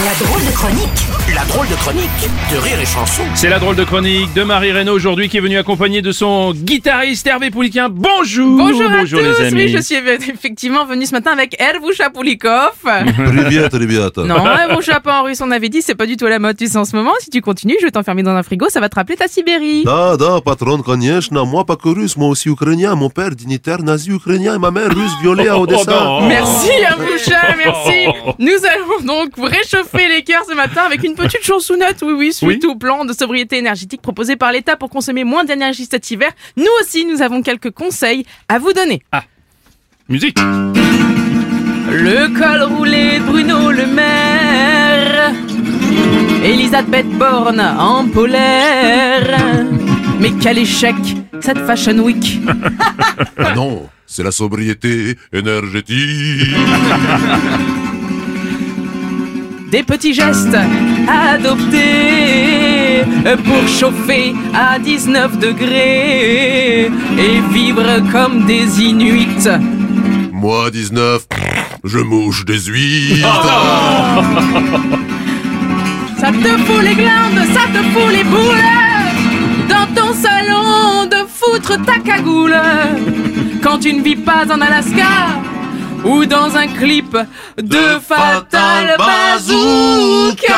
La drôle de chronique. La drôle de chronique de Rire et Chanson. C'est la drôle de chronique de Marie Reynaud aujourd'hui qui est venue accompagnée de son guitariste Hervé Pouliquin. Bonjour. Bonjour à tous. Les amis. Oui, je suis effectivement venue ce matin avec Ervusha Poulikov. Привет. Non, Ervusha pas en russe, on avait dit, c'est pas du tout à la mode, tu sais, en ce moment. Si tu continues, je vais t'enfermer dans un frigo, ça va te rappeler ta Sibérie. Да, патрон, конечно. Moi, pas que russe, moi aussi ukrainien. Mon père, dignitaire nazi ukrainien et ma mère russe violée à Odessa. non. Merci Ervusha, merci. Nous allons donc vous réchauffer les cœurs ce matin avec une petite chansonnette, oui, suite au plan de sobriété énergétique proposé par l'État pour consommer moins d'énergie cet hiver. Nous aussi, nous avons quelques conseils à vous donner. Musique. Le col roulé de Bruno Le Maire, Elisabeth Borne en polaire. Mais quel échec, cette Fashion Week. Ah non, c'est la sobriété énergétique. Des petits gestes à adopter pour chauffer à 19 degrés et vivre comme des Inuits. Moi, 19, je mouche des huîtres. Ça te fout les glandes, ça te fout les boules dans ton salon de foutre ta cagoule quand tu ne vis pas en Alaska ou dans un clip de Fatal Bazooka.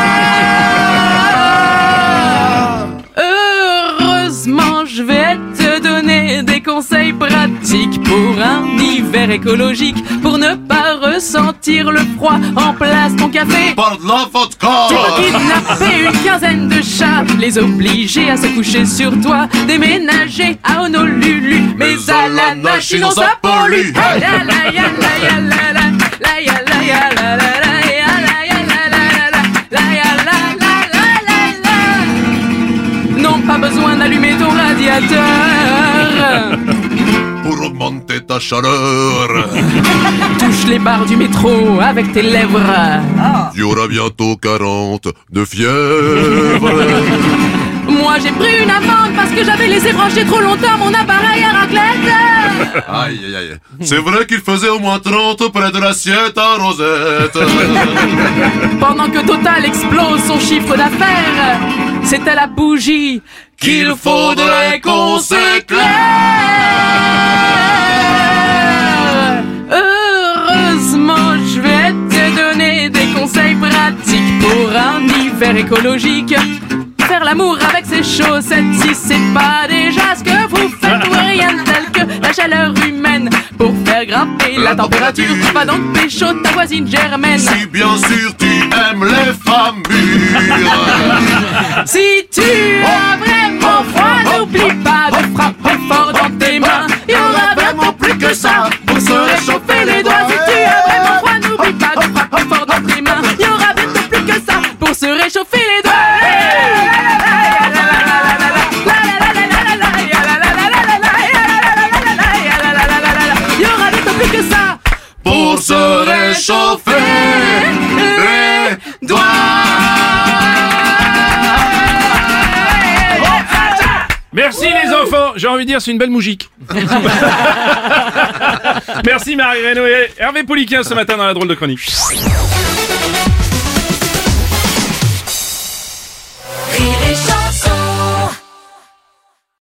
Heureusement, je vais te donner des conseils pratiques pour un hiver écologique, pour ne pas ressentir le froid en place ton café. Par de la vodka. Tu peux kidnapper une quinzaine de chats, les obliger à se coucher sur toi, déménager à Honolulu, mais à la nage sinon ça pollue. Non, pas besoin d'allumer ton radiateur Pour augmenter ta chaleur. touche les barres du métro avec tes lèvres. Il y aura bientôt 40 de fièvre. Moi j'ai pris une amende parce que j'avais laissé brancher trop longtemps mon appareil à raclette. Aïe. C'est vrai qu'il faisait au moins 30 près de l'assiette à Rosette. Pendant que Total explose son chiffre d'affaires, c'est à la bougie qu'il faudrait qu'on s'éclaire. Heureusement, je vais te donner des conseils pratiques pour un hiver écologique. Faire l'amour avec ses chaussettes, si c'est pas déjà ce que vous faites, ou rien de tel que la chaleur humaine pour faire grimper la température. Va donc pécho ta voisine germaine. Si bien sûr tu aimes les femmes mûres. Si tu as vraiment froid, n'oublie pas de frapper fort dans tes mains. Il y aura vraiment plus que ça pour se réchauffer les doigts. Si tu as vraiment froid, n'oublie pas de frapper fort dans tes mains. Il y aura bientôt plus que ça pour se réchauffer les doigts. Il y aura bientôt plus que ça Pour se réchauffer les doigts. Merci les enfants. J'ai envie de dire c'est une belle mougique. Merci Marie Reynaud et Hervé Pouliquin ce matin dans la drôle de chronique. Rire et Chanson.